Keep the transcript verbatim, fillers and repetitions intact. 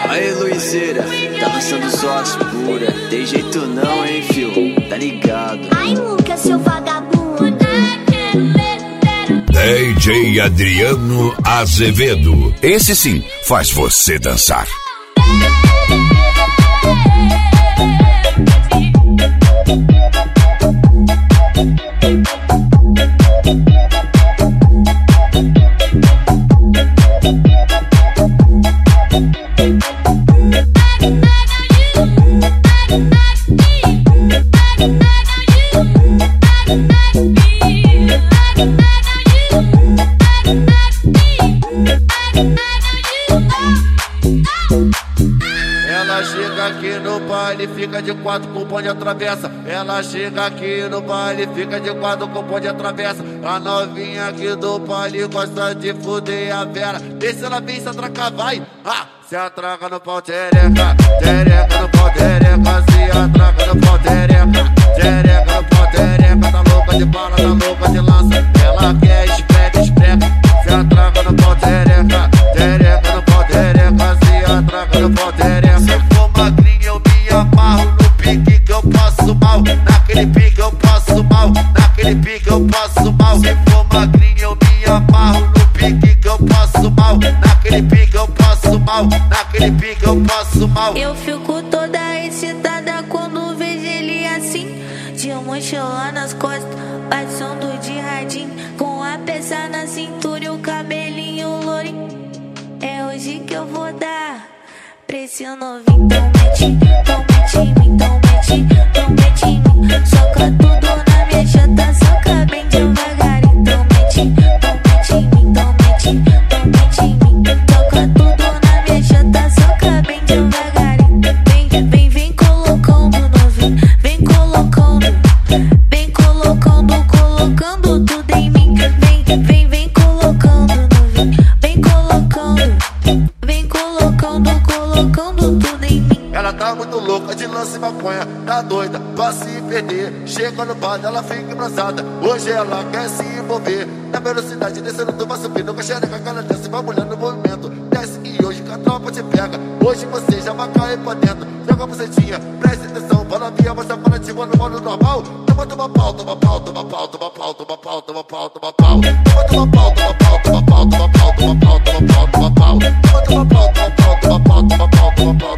Aí, Luizeira, tá lançando só as pura. Tem jeito não, hein, fio? Tá ligado? Ai, Lucas, seu vagabundo. D J Adriano Azevedo. Esse sim faz você dançar. Ela chega aqui no baile, fica de quatro com o bonde atravessa. Ela chega aqui no baile, fica de quatro com o bonde atravessa. A novinha aqui do baile gosta de fuder a Vera. Desce ela vem, se atraca, vai. Ah, se atraca no pau, tereca. Tereca no pau, tereca. Se atraca no pau, tereca. Tereca no pau, tereca. Tá louca de bala, tá louca de lança. Ela quer espreca, espreca. Se atraca no pau, tereca. Tereca no pau, tereca. Se atraca no pau, tereca. Se for magrinho eu me amarro no pique que eu passo mal. Naquele pique eu passo mal. Naquele pique eu passo mal. Se for magrinho eu me amarro no pique que eu passo mal. Naquele pique eu passo mal. Naquele pique eu passo mal. Eu fico toda excitada quando vejo ele assim, de mochila nas costas, passando de radinho, com a peça na cintura e o cabelinho lourinho. É hoje que eu vou dar pra esse novinho. Então mete, então mete em mim, então mete, então mete em mim. Soca tudo na minha chata, soca bem devagarinho. Então mete, então mete em mim, então mete, então mete em mim. Soca tudo na minha chata, soca bem devagarinho. Vem, vem, vem colocando novinho, vem colocando, vem colocando, colocando tudo em mim. Vem, vem, vem colocando novinho, vem colocando, vem colocando, colocando tudo em mim. Ela tá muito louca de lance e maconha, tá doida pra se perder. Chega no bar, ela fica embraçada. Hoje ela quer se envolver. Na velocidade, descendo tu vai subir. Nunca xereca, a cara desce, vai mulher no movimento. Desce e hoje que a tropa te pega. Hoje você já vai cair pra dentro. Joga a bucetinha, preste atenção. Fala via, mostra para ti quando mano normal. Toma, toma pau, toma pau, toma pau, toma pau, toma pau, toma pau, toma pau. Toma, toma pau, toma pau, toma pau, toma pau, toma pau, toma pau, toma pau. Toma, toma pau, toma pau, toma pau, toma pau, toma pau, toma pau.